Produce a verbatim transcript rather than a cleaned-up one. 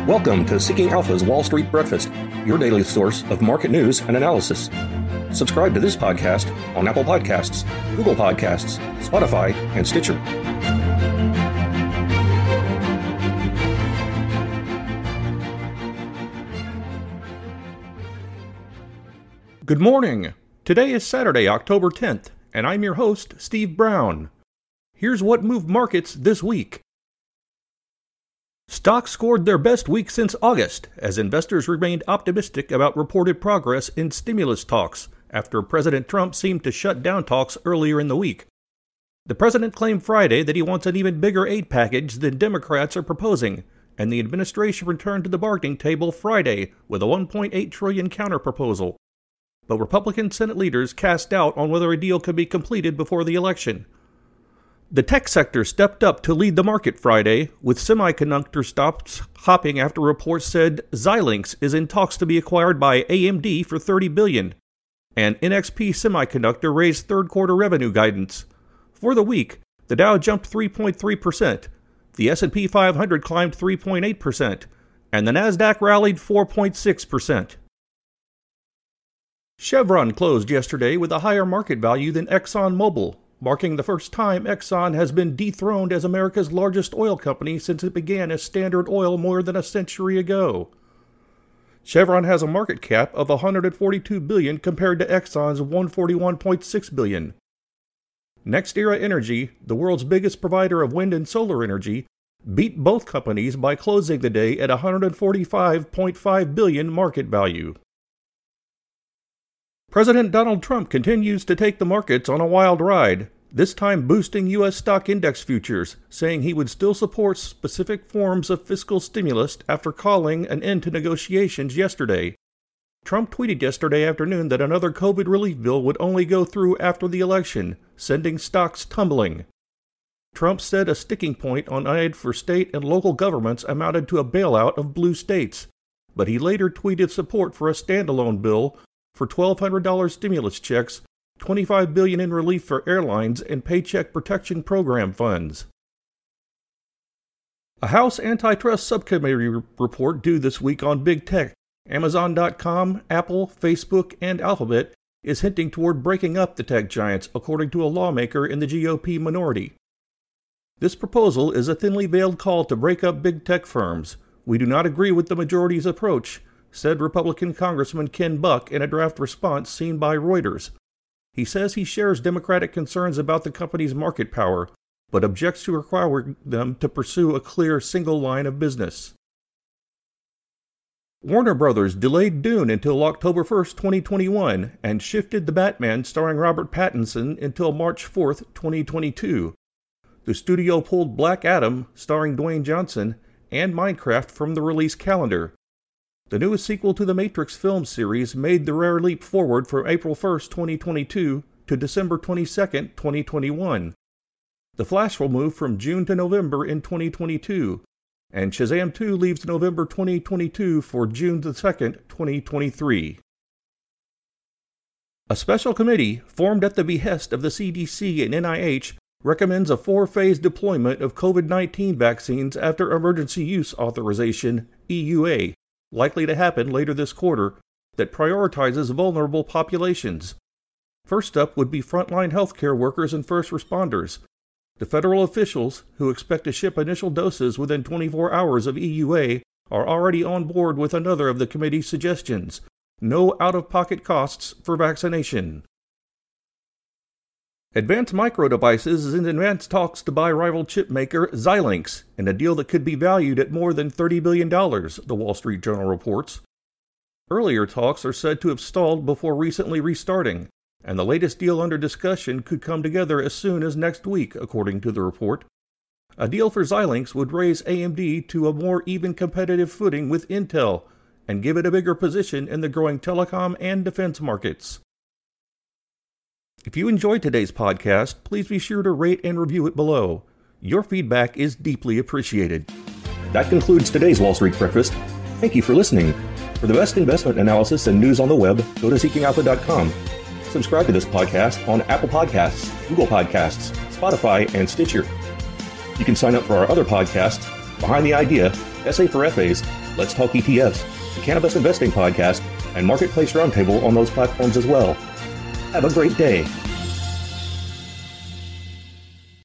Welcome to Seeking Alpha's Wall Street Breakfast, your daily source of market news and analysis. Subscribe to this podcast on Apple Podcasts, Google Podcasts, Spotify, and Stitcher. Good morning. Today is Saturday, October tenth, and I'm your host, Steve Brown. Here's what moved markets this week. Stocks scored their best week since August, as investors remained optimistic about reported progress in stimulus talks after President Trump seemed to shut down talks earlier in the week. The president claimed Friday that he wants an even bigger aid package than Democrats are proposing, and the administration returned to the bargaining table Friday with a one point eight trillion dollars counterproposal. But Republican Senate leaders cast doubt on whether a deal could be completed before the election. The tech sector stepped up to lead the market Friday, with semiconductor stocks hopping after reports said Xilinx is in talks to be acquired by A M D for thirty billion dollars, and N X P Semiconductor raised third-quarter revenue guidance. For the week, the Dow jumped three point three percent, the S and P five hundred climbed three point eight percent, and the Nasdaq rallied four point six percent. Chevron closed yesterday with a higher market value than ExxonMobil, marking the first time Exxon has been dethroned as America's largest oil company since it began as Standard Oil more than a century ago. Chevron has a market cap of one hundred forty-two billion dollars compared to Exxon's one hundred forty-one point six billion dollars. NextEra Energy, the world's biggest provider of wind and solar energy, beat both companies by closing the day at one hundred forty-five point five billion dollars market value. President Donald Trump continues to take the markets on a wild ride, this time boosting U S stock index futures, saying he would still support specific forms of fiscal stimulus after calling an end to negotiations yesterday. Trump tweeted yesterday afternoon that another COVID relief bill would only go through after the election, sending stocks tumbling. Trump said a sticking point on aid for state and local governments amounted to a bailout of blue states, but he later tweeted support for a standalone bill for twelve hundred dollars stimulus checks, twenty-five billion dollars in relief for airlines, and Paycheck Protection Program funds. A House Antitrust Subcommittee report due this week on big tech, Amazon dot com, Apple, Facebook, and Alphabet, is hinting toward breaking up the tech giants, according to a lawmaker in the G O P minority. This proposal is a thinly veiled call to break up big tech firms. We do not agree with the majority's approach, said Republican Congressman Ken Buck in a draft response seen by Reuters. He says he shares Democratic concerns about the company's market power, but objects to requiring them to pursue a clear single line of business. Warner Brothers delayed Dune until October first, twenty twenty-one, and shifted The Batman starring Robert Pattinson until March fourth, twenty twenty-two. The studio pulled Black Adam, starring Dwayne Johnson, and Minecraft from the release calendar. The newest sequel to the Matrix film series made the rare leap forward from April first, twenty twenty-two to December twenty-second, twenty twenty-one. The Flash will move from June to November in twenty twenty-two, and Shazam two leaves November twenty twenty-two for June the second, twenty twenty-three. A special committee, formed at the behest of the C D C and N I H, recommends a four-phase deployment of COVID nineteen vaccines after emergency use authorization, E U A, likely to happen later this quarter, that prioritizes vulnerable populations. First up would be frontline healthcare workers and first responders. The federal officials, who expect to ship initial doses within twenty-four hours of E U A, are already on board with another of the committee's suggestions: no out-of-pocket costs for vaccination. Advanced Micro Devices is in advanced talks to buy rival chip maker Xilinx, in a deal that could be valued at more than thirty billion dollars, the Wall Street Journal reports. Earlier talks are said to have stalled before recently restarting, and the latest deal under discussion could come together as soon as next week, according to the report. A deal for Xilinx would raise A M D to a more even competitive footing with Intel, and give it a bigger position in the growing telecom and defense markets. If you enjoyed today's podcast, please be sure to rate and review it below. Your feedback is deeply appreciated. That concludes today's Wall Street Breakfast. Thank you for listening. For the best investment analysis and news on the web, go to seeking alpha dot com. Subscribe to this podcast on Apple Podcasts, Google Podcasts, Spotify, and Stitcher. You can sign up for our other podcasts Behind the Idea, S A for F As, Let's Talk E T Fs, the Cannabis Investing Podcast, and Marketplace Roundtable on those platforms as well. Have a great day.